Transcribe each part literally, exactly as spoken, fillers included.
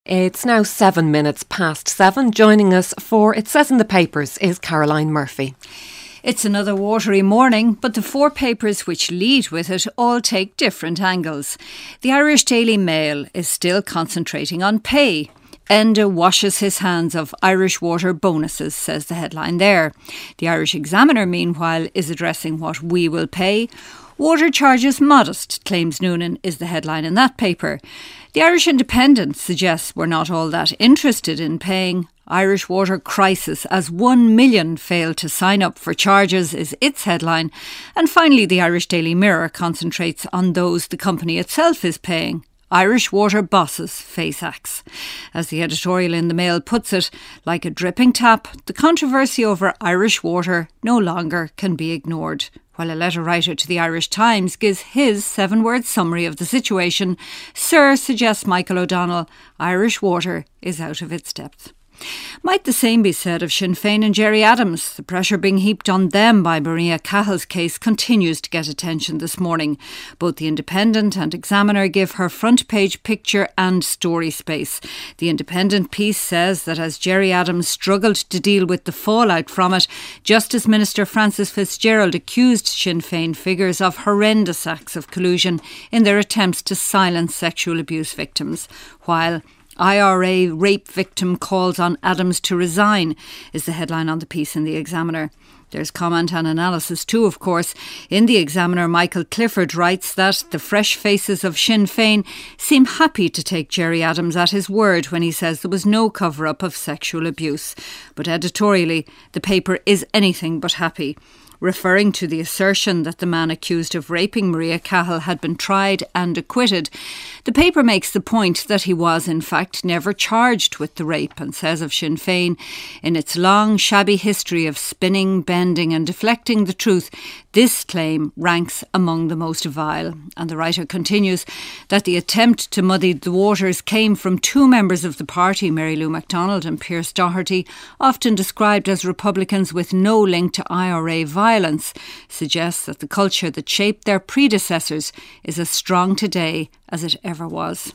It's now seven minutes past seven. Joining us for It Says in the Papers is Caroline Murphy. It's another watery morning, but the four papers which lead with it all take different angles. The Irish Daily Mail is still concentrating on pay. Enda washes his hands of Irish water bonuses, says the headline there. The Irish Examiner, meanwhile, is addressing what we will pay. Water charges modest, claims Noonan, is the headline in that paper. The Irish Independent suggests we're not all that interested in paying. Irish water crisis as one million failed to sign up for charges is its headline. And finally, the Irish Daily Mirror concentrates on those the company itself is paying. Irish water bosses face axe. As the editorial in the Mail puts it, like a dripping tap, the controversy over Irish water no longer can be ignored. While a letter writer to the Irish Times gives his seven-word summary of the situation, Sir suggests Michael O'Donnell, Irish water is out of its depth. Might the same be said of Sinn Féin and Gerry Adams? The pressure being heaped on them by Maria Cahill's case continues to get attention this morning. Both the Independent and Examiner give her front page picture and story space. The Independent piece says that as Gerry Adams struggled to deal with the fallout from it, Justice Minister Francis Fitzgerald accused Sinn Féin figures of horrendous acts of collusion in their attempts to silence sexual abuse victims, while I R A rape victim calls on Adams to resign is the headline on the piece in the Examiner. There's comment and analysis too, of course. In the Examiner, Michael Clifford writes that the fresh faces of Sinn Féin seem happy to take Gerry Adams at his word when he says there was no cover-up of sexual abuse. But editorially, the paper is anything but happy. Referring to the assertion that the man accused of raping Maria Cahill had been tried and acquitted, the paper makes the point that he was in fact never charged with the rape and says of Sinn Féin, in its long shabby history of spinning, bending and deflecting the truth, this claim ranks among the most vile. And the writer continues that the attempt to muddy the waters came from two members of the party, Mary Lou MacDonald and Pierce Doherty, often described as Republicans with no link to I R A violence. Violence suggests that the culture that shaped their predecessors is as strong today as it ever was.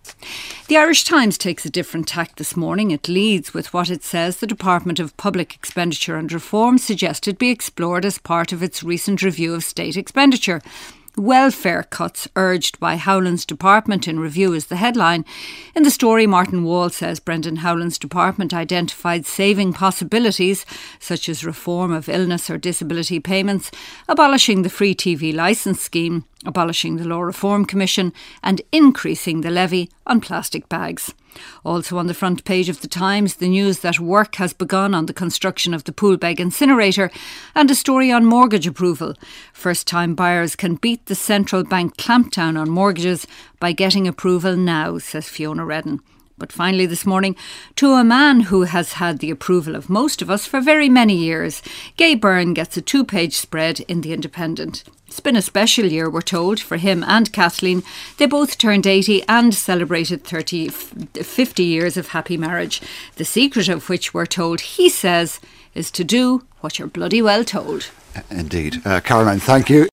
The Irish Times takes a different tack this morning. It leads with what it says the Department of Public Expenditure and Reform suggested be explored as part of its recent review of state expenditure. Welfare cuts urged by Howland's department in review is the headline. In the story, Martin Wall says Brendan Howland's department identified saving possibilities such as reform of illness or disability payments, abolishing the free T V licence scheme, abolishing the Law Reform Commission and increasing the levy on plastic bags. Also on the front page of the Times, the news that work has begun on the construction of the Poolbeg incinerator and a story on mortgage approval. First-time buyers can beat the central bank clampdown on mortgages by getting approval now, says Fiona Redden. But finally this morning, to a man who has had the approval of most of us for very many years, Gay Byrne gets a two-page spread in The Independent. It's been a special year, we're told, for him and Kathleen. They both turned eighty and celebrated thirty, fifty years of happy marriage. The secret of which, we're told, he says, is to do what you're bloody well told. Indeed. Uh, Caroline, thank you.